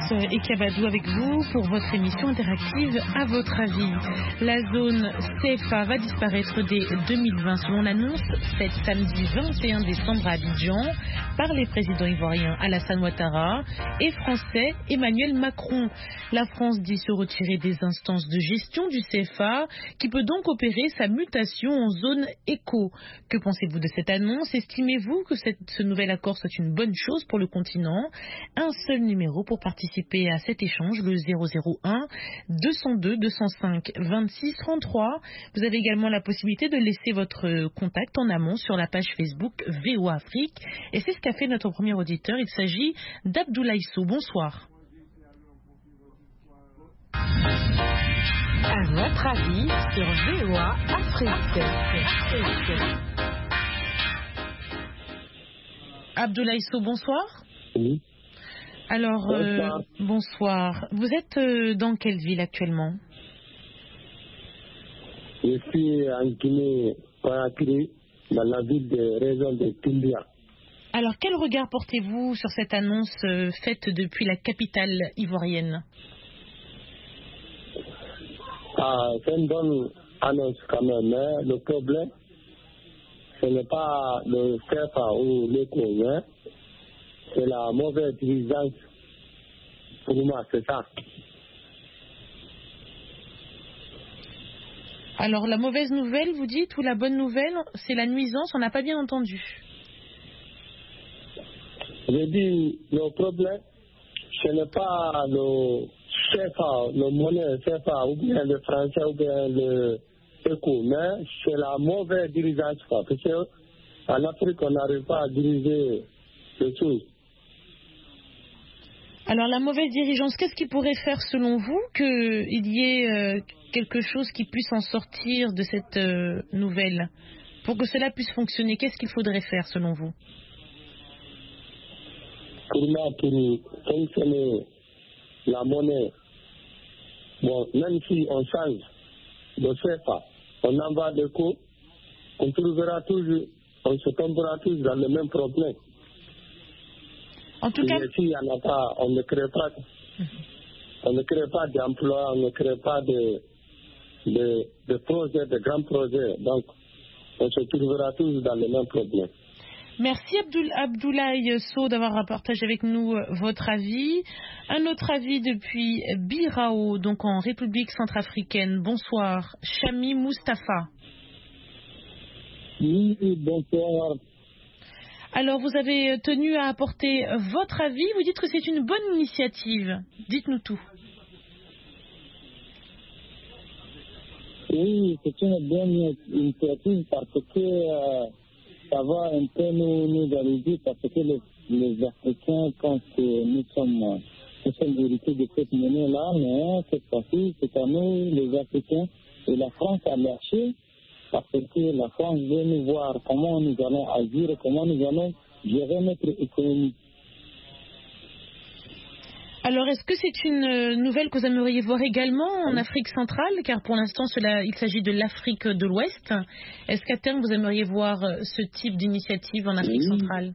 et Kabadou avec vous pour votre émission interactive À votre avis. La zone CFA va disparaître dès 2020 selon l'annonce faite samedi 21 décembre à Abidjan par les présidents ivoiriens Alassane Ouattara et français Emmanuel Macron. La France dit se retirer des instances de gestion du CFA qui peut donc opérer sa mutation en zone éco. Que pensez-vous de cette annonce? Estimez-vous que ce nouvel accord soit une bonne chose pour le continent? Un seul numéro pour participer à cet échange, le 001 202 205 26 33. Vous avez également la possibilité de laisser votre contact en amont sur la page Facebook VOA Afrique. Et c'est ce qu'a fait notre premier auditeur. Il s'agit d'Abdoulaye Sow. Bonsoir. À votre avis sur VOA Afrique. Abdoulaye Sow, bonsoir. Oui. Alors, bonsoir. Vous êtes dans quelle ville actuellement? Je suis en Guinée-Conakry, dans la ville de région de Tindia. Alors, quel regard portez-vous sur cette annonce faite depuis la capitale ivoirienne? C'est une bonne annonce quand même, mais le problème, ce n'est pas le CFA ou l'éco, c'est la mauvaise dirigeance. Pour moi, c'est ça. Alors, la mauvaise nouvelle, vous dites, ou la bonne nouvelle, c'est la nuisance, on n'a pas bien entendu. Je dis, le problème, ce n'est pas le CFA, le monnaie CFA, ou bien le français, ou bien le éco, mais c'est la mauvaise dirigeance. Parce qu'en Afrique, on n'arrive pas à diriger les choses. Alors, la mauvaise dirigeance, qu'est-ce qui pourrait faire, selon vous, qu'il y ait quelque chose qui puisse en sortir de cette nouvelle? Pour que cela puisse fonctionner, qu'est-ce qu'il faudrait faire, selon vous? Pour moi, pour fonctionner la monnaie, bon, même si on change de CFA, on envoie des coûts, on trouvera toujours, on se tombera tous dans le même problème. En tout cas, si il y en a pas, on ne crée pas d'emplois, on ne crée pas de projets, de grands projets. Donc, on se trouvera tous dans le même problème. Merci Abdoulaye Sow d'avoir partagé avec nous votre avis. Un autre avis depuis Birao, donc en République centrafricaine. Bonsoir, Chami Moustapha. Oui, bonsoir. Alors, vous avez tenu à apporter votre avis. Vous dites que c'est une bonne initiative. Dites-nous tout. Oui, c'est une bonne initiative parce que ça va un peu nous valider parce que les Africains, quand nous sommes hérités de cette monnaie-là, mais cette fois-ci, c'est à nous, les Africains, et la France a lâché. Parce que la France veut nous voir comment nous allons agir, comment nous allons gérer notre économie. Alors, est-ce que c'est une nouvelle que vous aimeriez voir également en Afrique centrale? Car pour l'instant, il s'agit de l'Afrique de l'Ouest. Est-ce qu'à terme, vous aimeriez voir ce type d'initiative en Afrique centrale?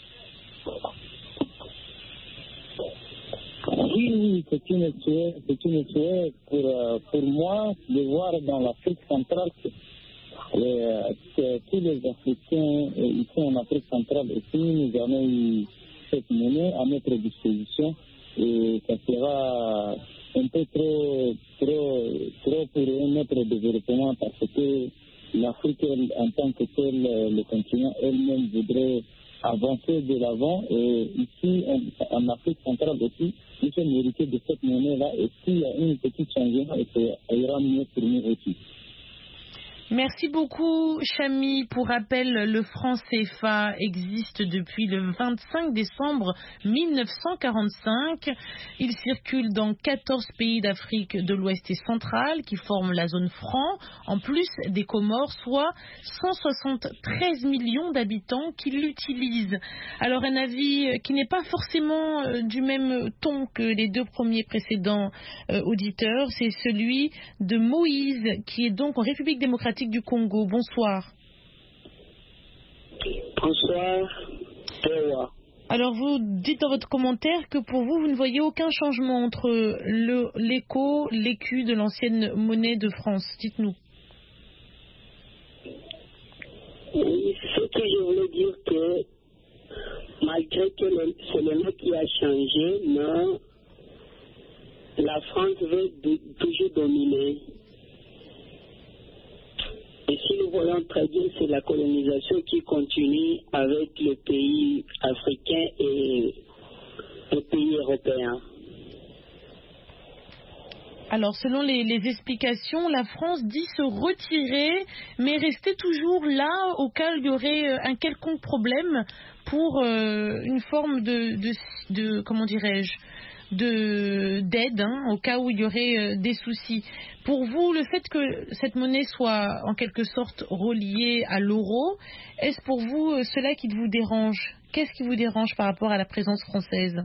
Oui, c'est une souhait pour moi de voir dans l'Afrique centrale que tous les Africains ici en Afrique centrale aussi, nous avons eu cette monnaie à notre disposition et ça sera un peu trop pour notre développement parce que l'Afrique en tant que tel, le continent elle-même voudrait avancer de l'avant et ici en Afrique centrale aussi, nous sommes hérités de cette monnaie-là et s'il y a un petit changement, ça ira mieux pour nous aussi. Merci beaucoup, Chami. Pour rappel, le franc CFA existe depuis le 25 décembre 1945. Il circule dans 14 pays d'Afrique de l'Ouest et centrale qui forment la zone franc, en plus des Comores, soit 173 millions d'habitants qui l'utilisent. Alors, un avis qui n'est pas forcément du même ton que les deux premiers précédents auditeurs, c'est celui de Moïse, qui est donc en République démocratique du Congo. Bonsoir. Bonsoir. Alors vous dites dans votre commentaire que pour vous, vous ne voyez aucun changement entre l'éco, l'écu de l'ancienne monnaie de France. Dites-nous. Oui, ce que je voulais dire que malgré que c'est le nom qui a changé, mais la France veut toujours dominer. Et si nous voyons très bien, c'est la colonisation qui continue avec les pays africains et les pays européens. Alors, selon les explications, la France dit se retirer, mais rester toujours là au cas où il y aurait un quelconque problème pour une forme de comment dirais-je, d'aide, au cas où il y aurait des soucis. Pour vous, le fait que cette monnaie soit en quelque sorte reliée à l'euro, est-ce pour vous cela qui vous dérange? Qu'est-ce qui vous dérange par rapport à la présence française?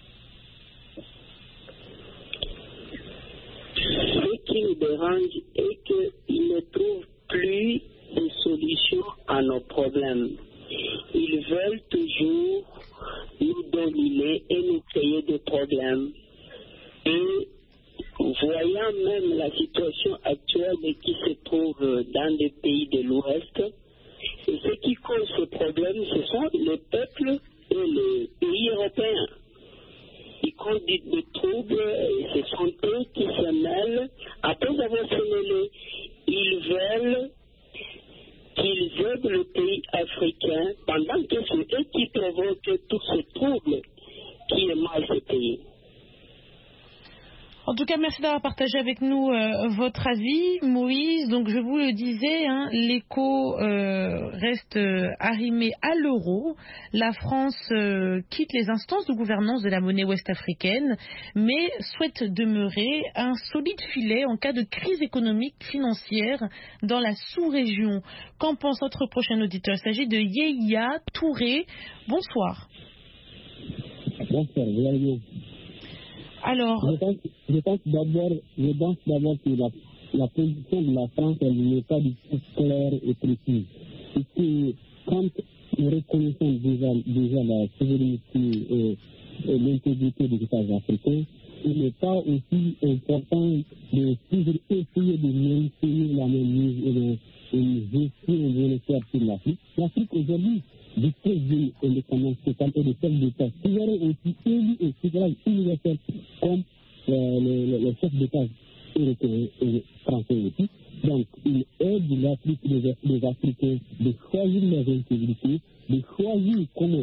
Ce qui nous dérange est qu'ils ne trouvent plus de solutions à nos problèmes. Ils veulent toujours nous dominer et nous créer des problèmes. Et voyant même la situation actuelle qui se trouve dans les pays de l'Ouest, et ce qui cause ce problème, ce sont les peuples et les pays européens. Ils conduisent des troubles et ce sont eux qui se mêlent. Après avoir se mêlé, ils veulent qu'ils aident le pays africain pendant que c'est eux qui provoquent tous ces troubles qui émaillent ce pays. En tout cas, merci d'avoir partagé avec nous votre avis, Moïse. Donc, je vous le disais, l'éco reste arrimé à l'euro. La France quitte les instances de gouvernance de la monnaie ouest-africaine, mais souhaite demeurer un solide filet en cas de crise économique financière dans la sous-région. Qu'en pense notre prochain auditeur? Il s'agit de Yeya Touré. Bonsoir. Bonsoir, Alors, je pense d'abord que la position de la France n'est pas du tout claire et précise. Et que quand nous reconnaissons déjà la souveraineté et l'intégrité des États africains, il n'est pas aussi important de toujours essayer de maintenir la même mise et une gestion monétaire sur l'Afrique. L'Afrique aujourd'hui dispose d'une indépendance totale et de chefs d'État souverains aussi élus et souverains universels comme le chef d'État européen et français aussi. Donc, il aide l'Afrique, les Africains de choisir leur intégrité, de choisir comment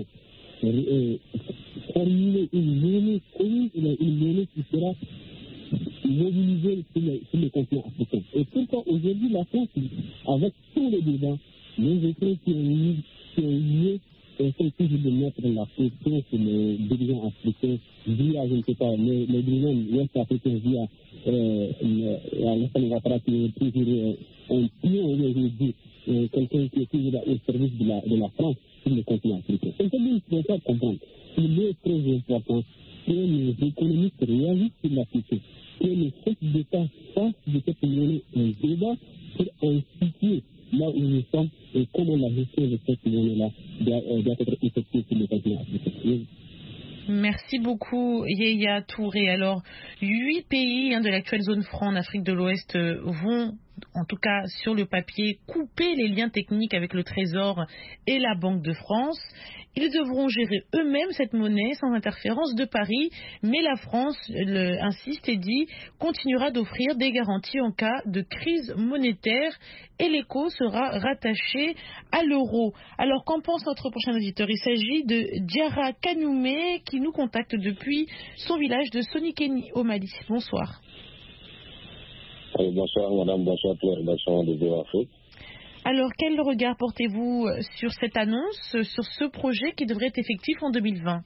formuler une monnaie commune, une monnaie qui sera mobilisée sur le continent africain. Et pourquoi aujourd'hui la France, avec tous les débats, les États qui ont lieu, essaient toujours de mettre la pression sur les dirigeants africains via, je ne sais pas, les dirigeants ouest-africains via Alassane Ouattara qui est toujours un pion aujourd'hui, quelqu'un qui est toujours au service de la France sur le continent africain. Aujourd'hui, il faut comprendre qu'il est très important que les économistes réagissent sur la question, que les chefs d'État fassent de cette monnaie un débat pour instituer là où nous sommes et comment la gestion de cette monnaie-là doit être effectuée sur le continent africain. Merci beaucoup, Yeya Touré. Alors, 8 pays de l'actuelle zone franc en Afrique de l'Ouest vont, en tout cas sur le papier, couper les liens techniques avec le Trésor et la Banque de France. Ils devront gérer eux-mêmes cette monnaie sans interférence de Paris, mais la France insiste et dit continuera d'offrir des garanties en cas de crise monétaire et l'éco sera rattaché à l'euro. Alors qu'en pense notre prochain auditeur? Il s'agit de Diarra Kanoumé qui nous contacte depuis son village de Sonikeni au Mali. Bonsoir. Bonsoir madame, bonsoir pour la rédaction de VOA-Afrique. Alors, quel regard portez-vous sur cette annonce, sur ce projet qui devrait être effectif en 2020?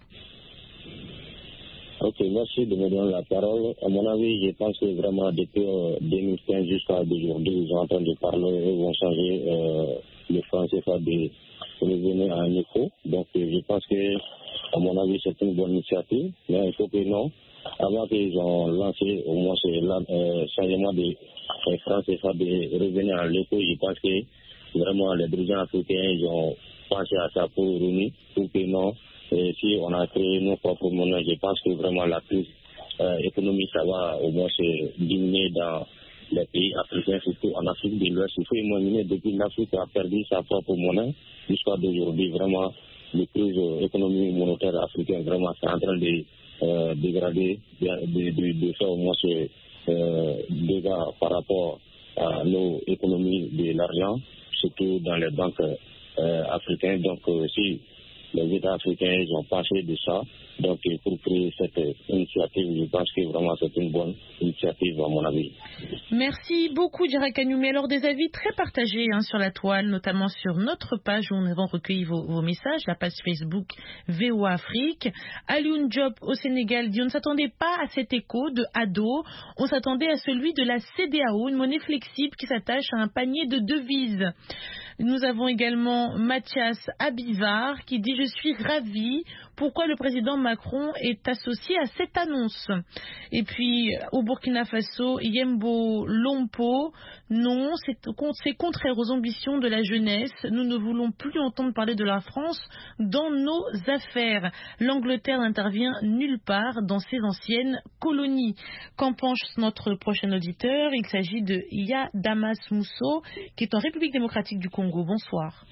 Ok, merci de me donner la parole. À mon avis, je pense que vraiment depuis 2015 jusqu'à aujourd'hui, ils sont en train de parler et vont changer le franc CFA de revenir à un écho. Donc, je pense que, à mon avis, c'est une bonne initiative. Mais il faut que non. Avant qu'ils ont lancé au moins ce changement de franc CFA de revenir à l'écho, je pense que vraiment les dirigeants africains ils ont pensé à ça pour réunir, pour que non, Et si on a créé nos propres monnaies, je pense que vraiment la crise économique, ça va au moins se diminuer dans les pays africains, surtout en Afrique de l'Ouest. Il faut imaginer, depuis l'Afrique a perdu sa propre monnaie, jusqu'à d'aujourd'hui, vraiment, la crise économique monétaire africaine, vraiment, c'est en train de dégrader, de faire au moins ce dégâts par rapport à nos économies de l'argent, surtout dans les banques africaines. Donc, si les États africains ils ont passé de ça, donc pour créer cette initiative, je pense que vraiment c'est une bonne initiative à mon avis. Merci beaucoup Djara Kanyoumé. Alors des avis très partagés sur la toile, notamment sur notre page où nous avons recueilli vos messages, la page Facebook VOA Afrique. Alioune Diop au Sénégal dit on ne s'attendait pas à cet écho de Ado, on s'attendait à celui de la CEDEAO, une monnaie flexible qui s'attache à un panier de devises. Nous avons également Mathias Abivar qui dit « Je suis ravi. Pourquoi le président Macron est associé à cette annonce ?» Et puis, au Burkina Faso, Yembo Lompo, non, c'est contraire aux ambitions de la jeunesse. Nous ne voulons plus entendre parler de la France dans nos affaires. L'Angleterre n'intervient nulle part dans ses anciennes colonies. Qu'en pense notre prochain auditeur? Il s'agit de Ya Damas Mousso, qui est en République démocratique du Congo. Bonsoir.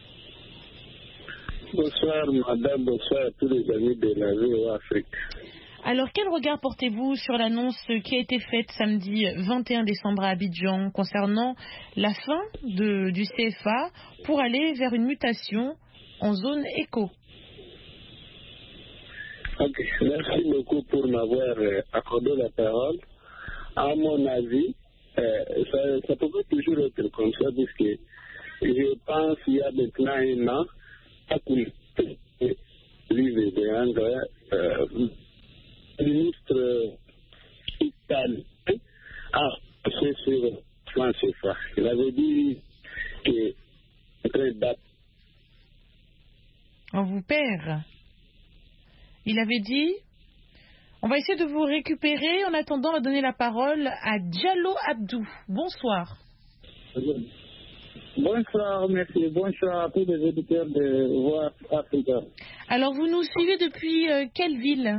Bonsoir madame, bonsoir à tous les amis de la VOA Afrique. Alors quel regard portez-vous sur l'annonce qui a été faite samedi 21 décembre à Abidjan concernant la fin du CFA pour aller vers une mutation en zone éco? Okay. Merci beaucoup pour m'avoir accordé la parole. À mon avis, ça peut toujours être comme ça puisque je pense qu'il y a maintenant un an, le ministre italien a fait sur plan CFA. Il avait dit que on vous perd. Il avait dit, on va essayer de vous récupérer. En attendant, on va donner la parole à Diallo Abdou. Bonsoir. Bonsoir, merci. Bonsoir à tous les auditeurs de VOA Africa. Alors, vous nous suivez depuis quelle ville?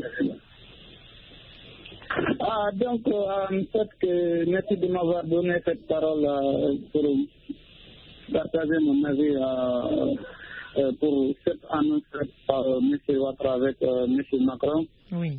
Donc, merci de m'avoir donné cette parole pour partager mon avis pour cette annonce par M. Ouattara avec M. Macron. Oui.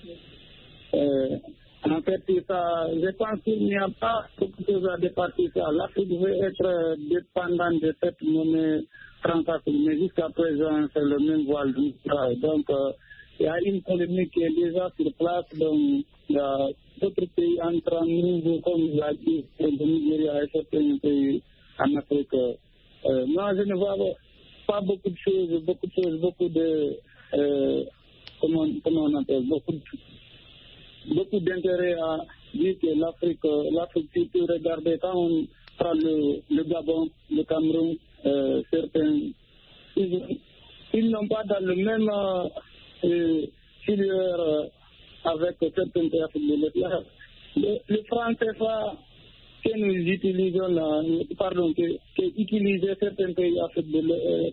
En fait, je pense qu'il n'y a pas beaucoup de choses à dépasser ça. L'Afrique veut être dépendante de cette monnaie transafricaine, mais jusqu'à présent, c'est le même voile. Donc, il y a une polémique qui est déjà sur place. Donc, il y a d'autres pays entrant nouveaux, comme l'a dit, le Nigeria et certains pays en Afrique. Moi, je ne vois pas beaucoup de comment on appelle, beaucoup d'intérêt à dire que l'Afrique, si tu regardes, quand on prend le Gabon, le Cameroun, certains, ils n'ont pas dans le même filière avec certains pays africains. Le franc CFA que nous utilisons là, pardon, que utilisaient certains pays d'Afrique de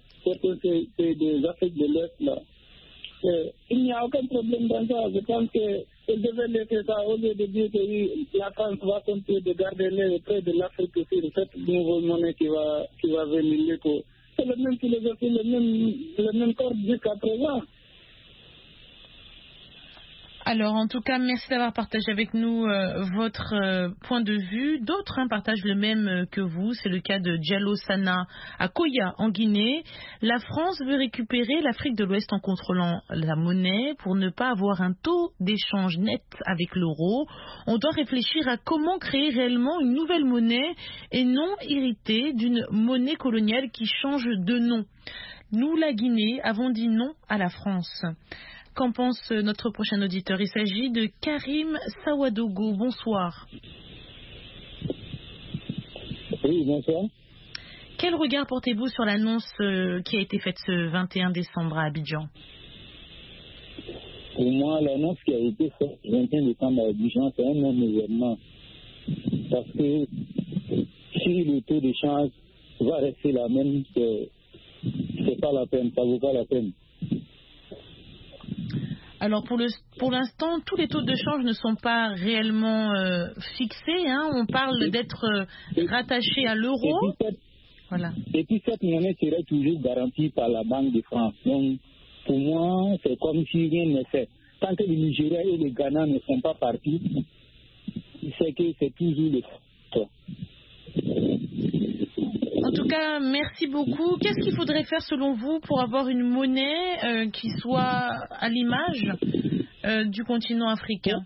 l'Est là. Il n'y a aucun problème dans ça. Je pense qu'ils devaient laisser ça au lieu de dire que la France va continuer de garder les près de l'Afrique sur cette nouvelle monnaie qui va venir l'éco. C'est le même philosophie, le même corps jusqu'à présent. Alors, en tout cas, merci d'avoir partagé avec nous votre point de vue. D'autres partagent le même que vous. C'est le cas de Diallo Sana à Koya, en Guinée. La France veut récupérer l'Afrique de l'Ouest en contrôlant la monnaie pour ne pas avoir un taux d'échange net avec l'euro. On doit réfléchir à comment créer réellement une nouvelle monnaie et non hériter d'une monnaie coloniale qui change de nom. Nous, la Guinée, avons dit non à la France. Qu'en pense notre prochain auditeur? Il s'agit de Karim Sawadogo. Bonsoir. Oui, bonsoir. Quel regard portez-vous sur l'annonce qui a été faite ce 21 décembre à Abidjan? Pour moi, l'annonce qui a été faite le 21 décembre à Abidjan, c'est un non événement. Parce que si le taux d'échange va rester la même, c'est pas la peine, ça vaut pas la peine. Alors pour l'instant, tous les taux de change ne sont pas réellement fixés. On parle d'être rattaché à l'euro. Voilà. Et puis cette monnaie serait toujours garantie par la Banque de France. Donc pour moi, c'est comme si rien n'est fait. Tant que le Nigeria et le Ghana ne sont pas partis, c'est que c'est toujours le cas. En tout cas, merci beaucoup. Qu'est-ce qu'il faudrait faire selon vous pour avoir une monnaie qui soit à l'image du continent africain?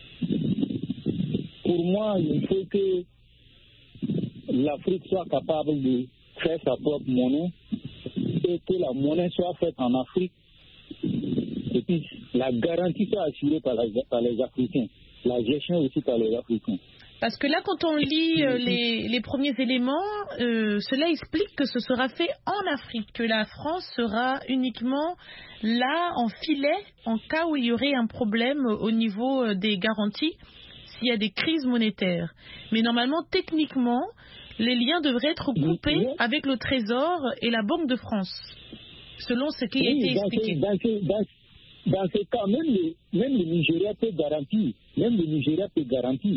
Pour moi, il faut que l'Afrique soit capable de faire sa propre monnaie et que la monnaie soit faite en Afrique. Et puis, la garantie soit assurée par les Africains. La gestion aussi par les Africains. Parce que là, quand on lit les premiers éléments, cela explique que ce sera fait en Afrique, que la France sera uniquement là, en filet, en cas où il y aurait un problème au niveau des garanties, s'il y a des crises monétaires. Mais normalement, techniquement, les liens devraient être coupés avec le Trésor et la Banque de France, selon ce qui a été expliqué. Dans ce cas, même le Nigeria peut garantir.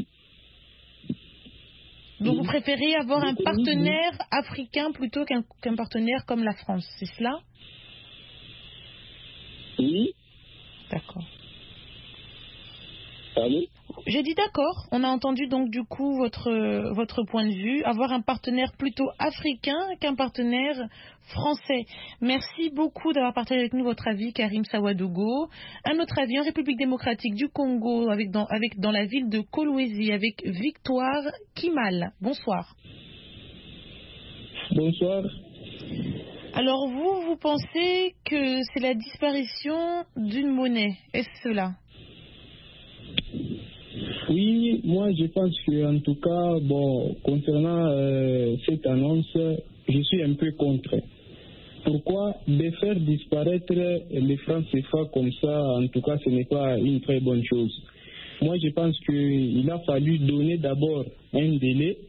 Donc vous préférez avoir un partenaire africain plutôt qu'un partenaire comme la France, c'est cela? Oui. D'accord. Allez. J'ai dit d'accord. On a entendu donc du coup votre point de vue. Avoir un partenaire plutôt africain qu'un partenaire français. Merci beaucoup d'avoir partagé avec nous votre avis, Karim Sawadogo. Un autre avis en République démocratique du Congo, dans la ville de Kolwezi, avec Victoire Kimal. Bonsoir. Bonsoir. Alors vous pensez que c'est la disparition d'une monnaie, est-ce cela? Oui, moi je pense que en tout cas, concernant cette annonce, je suis un peu contre. Pourquoi? De faire disparaître les francs CFA comme ça, en tout cas, ce n'est pas une très bonne chose. Moi je pense qu'il a fallu donner d'abord un délai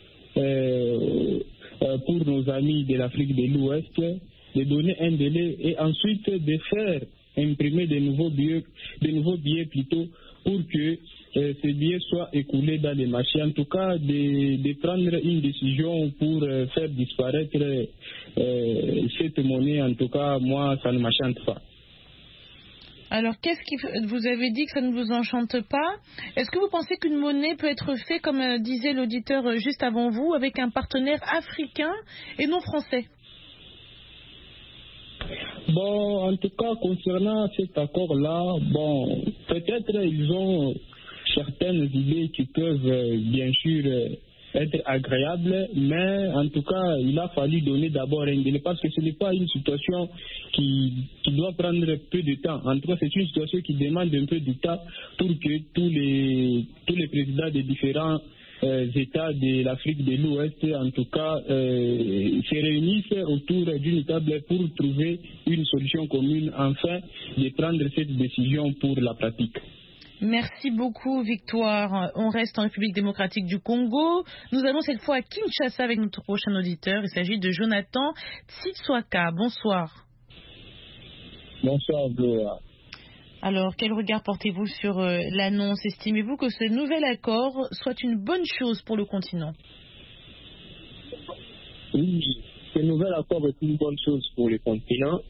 pour nos amis de l'Afrique de l'Ouest, de donner un délai et ensuite de faire imprimer de nouveaux billets plutôt pour que ces billets soient écoulés dans les marchés. En tout cas, de prendre une décision pour faire disparaître cette monnaie, en tout cas, moi, ça ne m'enchante pas. Alors, vous avez dit que ça ne vous enchante pas. Est-ce que vous pensez qu'une monnaie peut être faite, comme disait l'auditeur juste avant vous, avec un partenaire africain et non français? En tout cas, concernant cet accord-là, peut-être ils ont certaines idées qui peuvent bien sûr être agréables, mais en tout cas, il a fallu donner d'abord un délai parce que ce n'est pas une situation qui doit prendre peu de temps. En tout cas, c'est une situation qui demande un peu de temps pour que tous les présidents des différents États de l'Afrique de l'Ouest, en tout cas, se réunissent autour d'une table pour trouver une solution commune, afin de prendre cette décision pour la pratique. Merci beaucoup, Victoire. On reste en République démocratique du Congo. Nous allons cette fois à Kinshasa avec notre prochain auditeur. Il s'agit de Jonathan Tsitswaka. Bonsoir. Bonsoir, Gloria. Alors, quel regard portez-vous sur l'annonce? Estimez-vous que ce nouvel accord soit une bonne chose pour le continent? Oui, ce nouvel accord est une bonne chose pour le continent.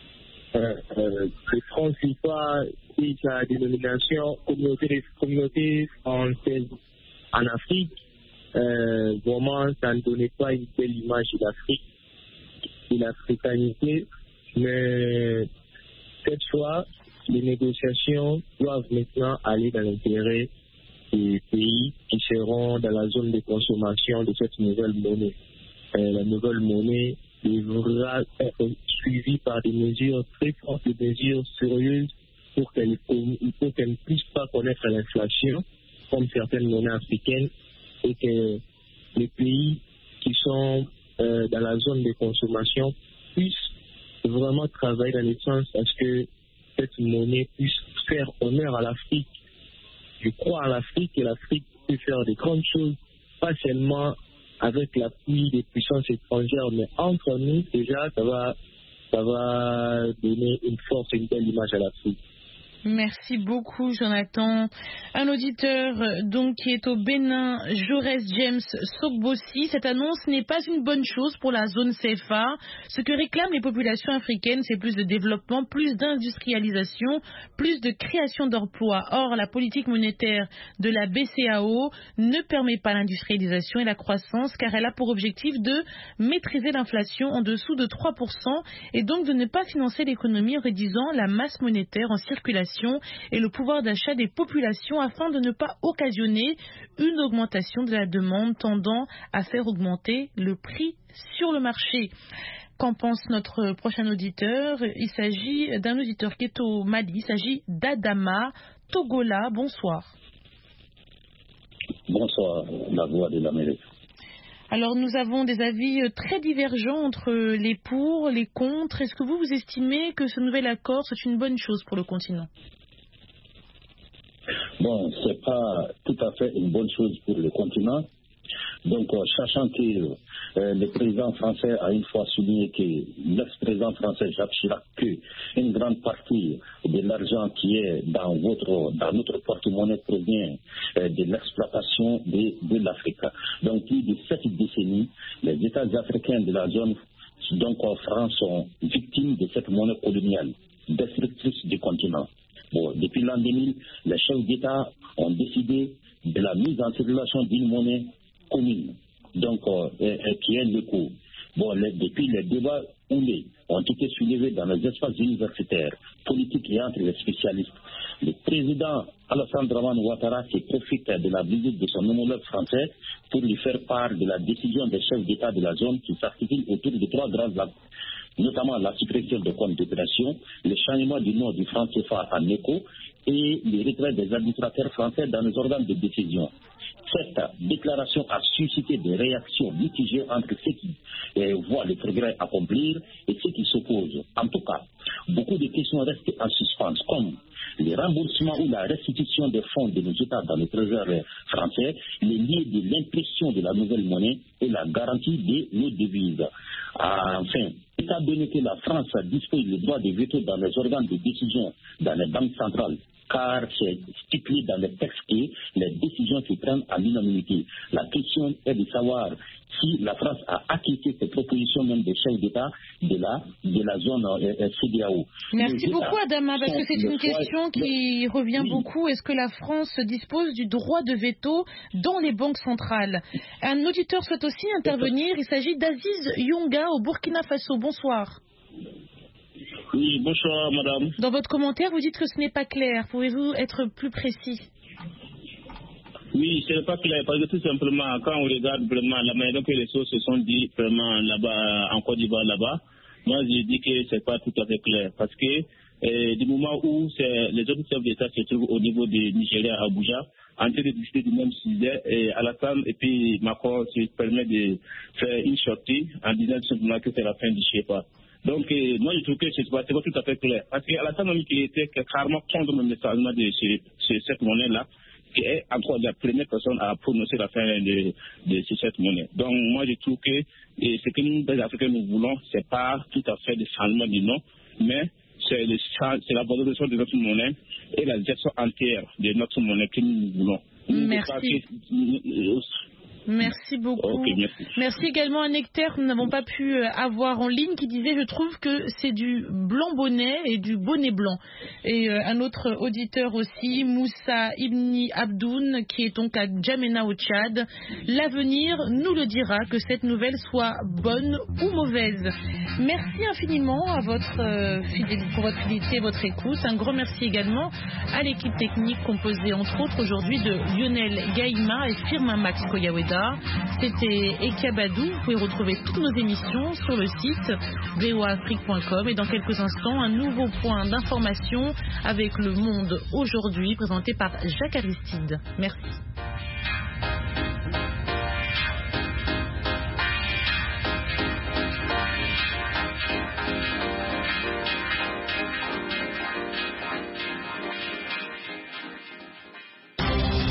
Le franc CFA et sa dénomination communauté française en Afrique, vraiment, ça ne donnait pas une belle image de l'Afrique, de l'africanité, mais cette fois, les négociations doivent maintenant aller dans l'intérêt des pays qui seront dans la zone de consommation de cette nouvelle monnaie. La nouvelle monnaie devra être suivie par des mesures très fortes, des mesures sérieuses pour qu'elle ne puisse pas connaître l'inflation comme certaines monnaies africaines et que les pays qui sont dans la zone de consommation puissent vraiment travailler dans le sens à ce que cette monnaie puisse faire honneur à l'Afrique. Je crois à l'Afrique et l'Afrique peut faire de grandes choses, pas seulement avec l'appui des puissances étrangères, mais entre nous, déjà, ça va donner une force et une belle image à l'Afrique. Merci beaucoup, Jonathan. Un auditeur donc qui est au Bénin, Jaurès James Sogbossi. Cette annonce n'est pas une bonne chose pour la zone CFA. Ce que réclament les populations africaines, c'est plus de développement, plus d'industrialisation, plus de création d'emplois. Or, la politique monétaire de la BCEAO ne permet pas l'industrialisation et la croissance car elle a pour objectif de maîtriser l'inflation en dessous de 3% et donc de ne pas financer l'économie en réduisant la masse monétaire en circulation et le pouvoir d'achat des populations afin de ne pas occasionner une augmentation de la demande tendant à faire augmenter le prix sur le marché. Qu'en pense notre prochain auditeur? Il s'agit d'un auditeur qui est au Mali, il s'agit d'Adama Togola. Bonsoir. Bonsoir, la voix de l'Amérique. Alors nous avons des avis très divergents entre les pour, les contre. Est-ce que vous estimez que ce nouvel accord c'est une bonne chose pour le continent? Bon, c'est pas tout à fait une bonne chose pour le continent. Donc, sachant que le président français a une fois souligné que l'ex-président français Jacques Chirac, qu'une grande partie de l'argent qui est dans notre porte-monnaie provient de l'exploitation de l'Afrique. Donc, plus de 7 décennies, les États africains de la zone, donc en France, sont victimes de cette monnaie coloniale, destructrice du continent. Bon, depuis l'an 2000, les chefs d'État ont décidé de la mise en circulation d'une monnaie commune, donc qui est le coût. Bon, depuis les débats houlés ont été soulevés dans les espaces universitaires, politiques et entre les spécialistes, le président Alassane Dramane Ouattara qui profite de la visite de son homologue français pour lui faire part de la décision des chefs d'État de la zone qui s'articule autour de 3 grands axes, notamment la suppression des comptes d'opération, le changement du nom du franc CFA en ECO et le retrait des administrateurs français dans les organes de décision. Cette déclaration a suscité des réactions mitigées entre ceux qui voient le progrès accomplir et ceux qui s'opposent. En tout cas, beaucoup de questions restent en suspens, comme le remboursement ou la restitution des fonds de nos États dans le trésor français, les liens de l'impression de la nouvelle monnaie et la garantie de nos devises. Enfin, étant donné que la France dispose du droit de veto dans les organes de décision dans les banques centrales, car c'est stipulé dans les textes que les décisions se prennent à l'unanimité. La question est de savoir si la France a acquitté ces propositions même des chefs d'État de la zone CEDEAO. Merci beaucoup Adama, parce que c'est une question qui revient beaucoup. Est-ce que la France dispose du droit de veto dans les banques centrales? Un auditeur souhaite aussi intervenir. Il s'agit d'Aziz Yonga au Burkina Faso. Bonsoir. Oui, bonsoir madame. Dans votre commentaire, vous dites que ce n'est pas clair. Pouvez-vous être plus précis? Oui, ce n'est pas clair, parce que tout simplement, quand on regarde vraiment la manière que les choses se sont dites vraiment là-bas, en Côte d'Ivoire là-bas, moi je dis que ce n'est pas tout à fait clair. Parce que du moment où les autres chefs d'État se trouvent au niveau de Nigeria, à Abuja, en train de discuter du même sujet, et Alassane et puis Macron se permet de faire une sortie en disant simplement que c'est la fin du CFA. Donc, moi, je trouve que ce n'est pas tout à fait clair. Parce qu'Alassane a dit qu'il était carrément contre le message de cette monnaie-là, qui est encore la première personne à prononcer la fin de cette monnaie. Donc, moi, je trouve que ce que nous, les Africains, nous voulons, ce n'est pas tout à fait le changement du nom, mais c'est la valorisation de notre monnaie et la gestion entière de notre monnaie que nous voulons. Merci. Merci beaucoup. Okay, merci également à Nectaire que nous n'avons pas pu avoir en ligne qui disait: je trouve que c'est du blanc bonnet et du bonnet blanc. Et un autre auditeur aussi, Moussa Ibni Abdoun, qui est donc à Djamena au Tchad. L'avenir nous le dira, que cette nouvelle soit bonne ou mauvaise. Merci infiniment à pour votre fidélité et votre écoute. Un grand merci également à l'équipe technique composée entre autres aujourd'hui de Lionel Gaïma et Firmin Max Koyaweda. C'était Ekabadou. Vous pouvez retrouver toutes nos émissions sur le site voaafrique.com et dans quelques instants un nouveau point d'information avec Le Monde aujourd'hui présenté par Jacques Aristide. Merci.